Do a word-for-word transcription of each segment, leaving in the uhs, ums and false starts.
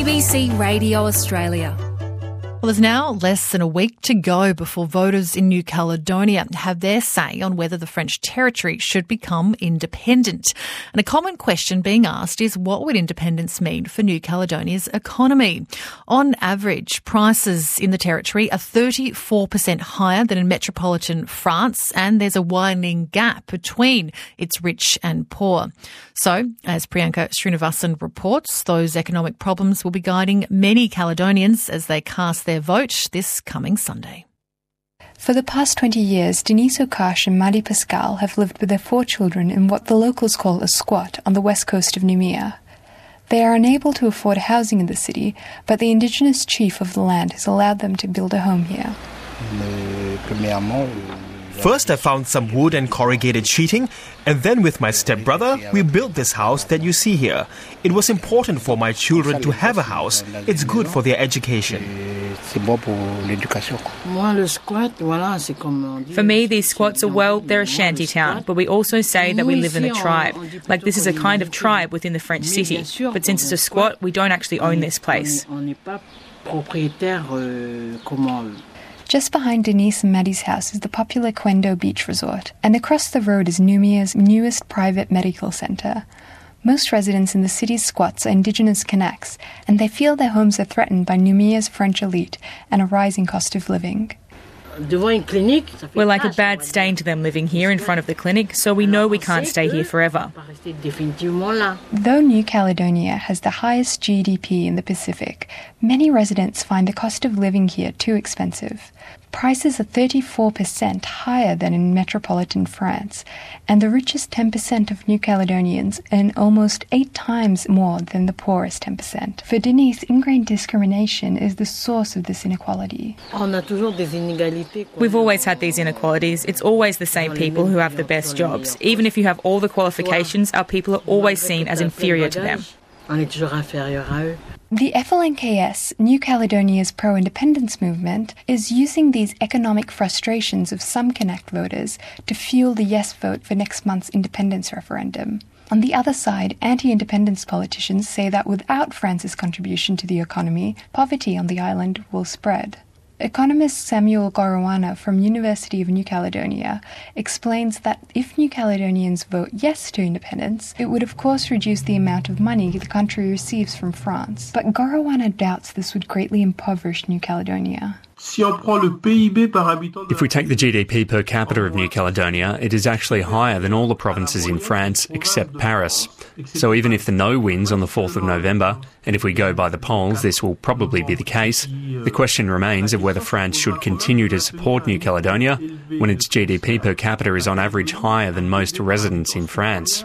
B C Radio Australia. Well, there's now less than a week to go before voters in New Caledonia have their say on whether the French territory should become independent. And a common question being asked is, what would independence mean for New Caledonia's economy? On average, prices in the territory are thirty-four percent higher than in metropolitan France, and there's a widening gap between its rich and poor. So, as Priyanka Srinivasan reports, those economic problems will be guiding many Caledonians as they cast their vote this coming Sunday. For the past twenty years, Denise Okash and Maddie Pascal have lived with their four children in what the locals call a squat on the west coast of Noumea. They are unable to afford housing in the city, but the Indigenous chief of the land has allowed them to build a home here. First, I found some wood and corrugated sheeting, and then with my stepbrother, we built this house that you see here. It was important for my children to have a house. It's good for their education. For me, these squats are, well, they're a shanty town, but we also say that we live in a tribe. Like, this is a kind of tribe within the French city. But since it's a squat, we don't actually own this place. Just behind Denise and Maddie's house is the popular Quendo Beach Resort, and across the road is Noumea's newest private medical centre. Most residents in the city's squats are Indigenous Kanaks, and they feel their homes are threatened by Noumea's French elite and a rising cost of living. We're like a bad stain to them living here in front of the clinic, so we know we can't stay here forever. Though New Caledonia has the highest G D P in the Pacific, many residents find the cost of living here too expensive. Prices are thirty-four percent higher than in metropolitan France, and the richest ten percent of New Caledonians earn almost eight times more than the poorest ten percent. For Denise, ingrained discrimination is the source of this inequality. We've always had these inequalities. It's always the same people who have the best jobs. Even if you have all the qualifications, our people are always seen as inferior to them. The F L N K S, New Caledonia's pro-independence movement, is using these economic frustrations of some Kanak voters to fuel the yes vote for next month's independence referendum. On the other side, anti-independence politicians say that without France's contribution to the economy, poverty on the island will spread. Economist Samuel Gorowana from University of New Caledonia explains that if New Caledonians vote yes to independence, it would of course reduce the amount of money the country receives from France. But Gorowana doubts this would greatly impoverish New Caledonia. If we take the G D P per capita of New Caledonia, it is actually higher than all the provinces in France except Paris. So even if the no wins on the fourth of November, and if we go by the polls, this will probably be the case, the question remains of whether France should continue to support New Caledonia when its G D P per capita is on average higher than most residents in France.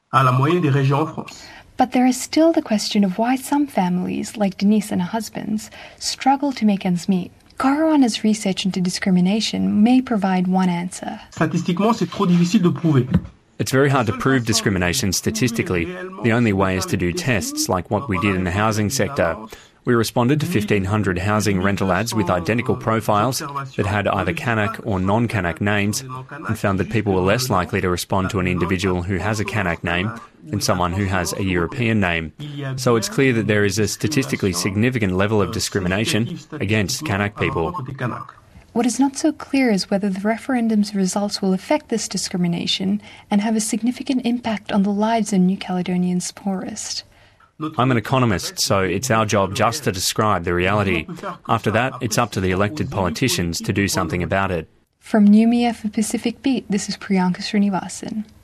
But there is still the question of why some families, like Denise and her husband's, struggle to make ends meet. Caruana's research into discrimination may provide one answer. It's very hard to prove discrimination statistically. The only way is to do tests, like what we did in the housing sector. We responded to fifteen hundred housing rental ads with identical profiles that had either Kanak or non-Kanak names, and found that people were less likely to respond to an individual who has a Kanak name than someone who has a European name. So it's clear that there is a statistically significant level of discrimination against Kanak people. What is not so clear is whether the referendum's results will affect this discrimination and have a significant impact on the lives of New Caledonians' poorest. I'm an economist, so it's our job just to describe the reality. After that, it's up to the elected politicians to do something about it. From Noumea for Pacific Beat, this is Priyanka Srinivasan.